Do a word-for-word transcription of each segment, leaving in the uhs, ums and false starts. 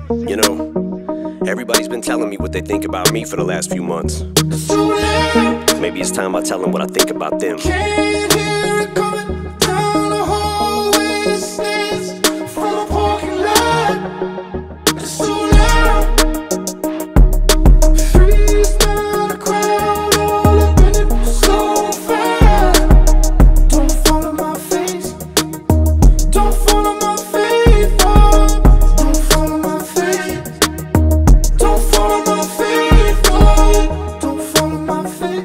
You know, everybody's been telling me what they think about me for the last few months. Maybe it's time I tell them what I think about them. Can't hear it coming down the hallway. It stands from a parking lot. It's too loud. Freeze down the crowd, all up in it so fast. Don't follow my face. Don't follow my face. Oh, don't follow my face. Don't follow my face. Oh, don't follow my face.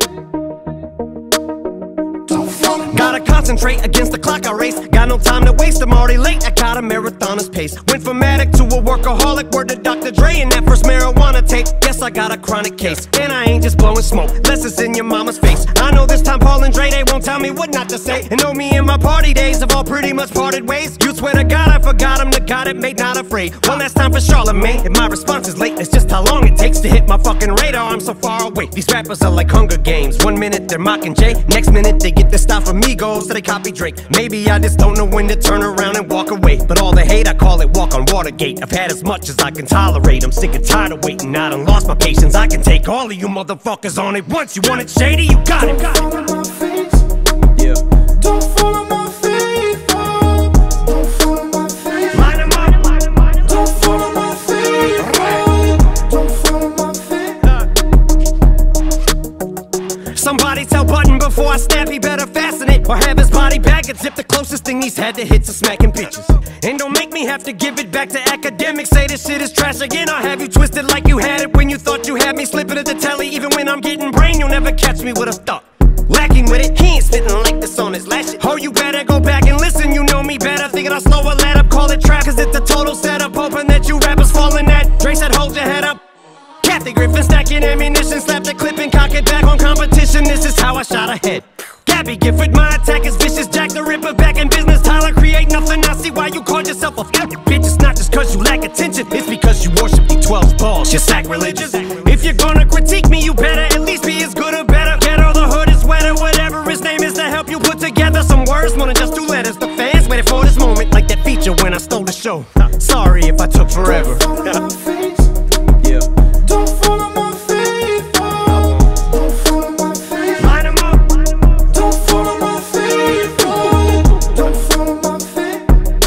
Gotta concentrate against the clock I race. Got no time to waste, I'm already late. I got a marathoner's pace. Went from addict to a workaholic. Word to Doctor Dre and that first marijuana tape. Guess I got a chronic case, and I ain't just blowing smoke, less it's in your mama's face. I know this time Paul and Dre, they won't tell me what not to say. And know me and my party days have all pretty much parted ways. You swear to God I forgot him, the God it made not afraid. One last time for Charlemagne. If my response is late, it's just how long it takes to hit my fucking radar. I'm so far away. These rappers are like Hunger Games. One minute they're mocking Jay, next minute they get their style from Migos, so they copy Drake. Maybe I just don't know when to turn around and walk away. But all the hate, I call it walk on Watergate. I've had as much as I can tolerate. I'm sick and tired of waiting. I done lost my patience. I can take all of you motherfuckers on it once. You want it shady? You got it. Don't follow my face. Yeah. Don't follow my face. Oh, don't follow my face. Line 'em up. Don't follow my face. Oh, don't follow my face. Somebody tell Button before I snap, he better fasten it or have his body bag and zip. The closest thing he's had to hits are smacking bitches. And don't make me have to give it back to academics. Say this shit is trash again. I'll have you twisted like you had it when you thought you had me. Slipping at the telly even when I'm getting brain. You'll never catch me with a thought. Lacking with it, he ain't spitting like this on his last shit. Oh, you better go back and listen, you know me better. Thinking I'll slow a let up, call it trap, cause it's a total setup. Hoping that you rappers falling that. Dre said hold your head up. Kathy Griffin stacking ammunition, slap the clip and cock it back on competition. This is how I shot ahead. Gabby Gifford, my attack is vicious. Jack the Ripper back in business. Tyler create nothing. I see why you called yourself a f***ing bitch. It's not just cause you lack attention, it's because you worship the twelve balls. You're sacrilegious. If you're gonna critique me, you better at least be as good or better. Get all the hood is wetter, whatever his name is, to help you put together some words more than just two letters. The fans waited for this moment, like that feature when I stole the show. Sorry if I took forever. Don't follow my face. Yeah. Don't follow my face. Oh, don't follow my face. Line 'em up. Don't follow my face. Oh, don't follow my face.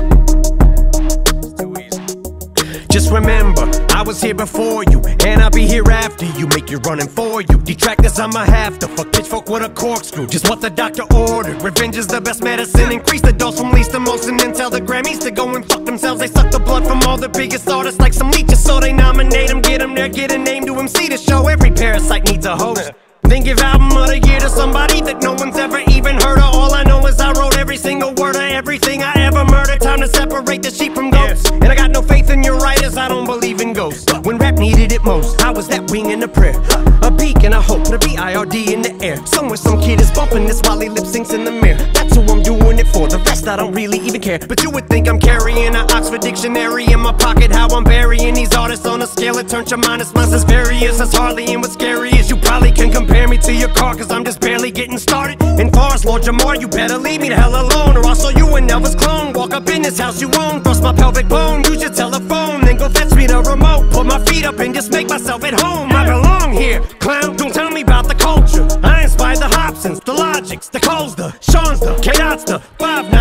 Too easy. Just remember, I was here before you, and I'll be here after you. Make you running for you. Detractors, I'ma have to fuck pitchfork with a corkscrew. Just what the doctor ordered. Revenge is the best medicine. Increase the dose from least to most, and then tell the Grammys to go and fuck themselves. They suck the blood from all the biggest artists like some leeches, so they nominate them, get them there, get a name to M C to show. Every parasite needs a host. Then give album of the year to somebody that no one's ever even heard of. All I know is I wrote every single word of everything I ever murdered. Time to separate the sheep from goats. And I got no faith in your writers, I don't believe in ghosts. When rap needed it most, I was that wing in a prayer, a beacon, a hope, the B I R D in the air. Somewhere some kid is bumping this while he lip syncs in the mirror. That's who I'm doing it for, the rest I don't really even care. But you would think I'm carrying an Oxford dictionary in my pocket. How I'm burying these artists on a scale that turns your mind. It's mine as various as Harley, and what's scary is you probably can compare me to your car, cause I'm just barely getting started. And far as Lord Jamar, you better leave me the hell alone, or I'll show you an Elvis clone. Walk up in this house you own, thrust my pelvic bone, use your telephone, then go fetch me the remote. Put my feet up and just make myself at home. I belong here, clown, don't tell me about the culture. I inspired the Hobsons, the Logics, the Coles, the Sean's, the K-Dots, the five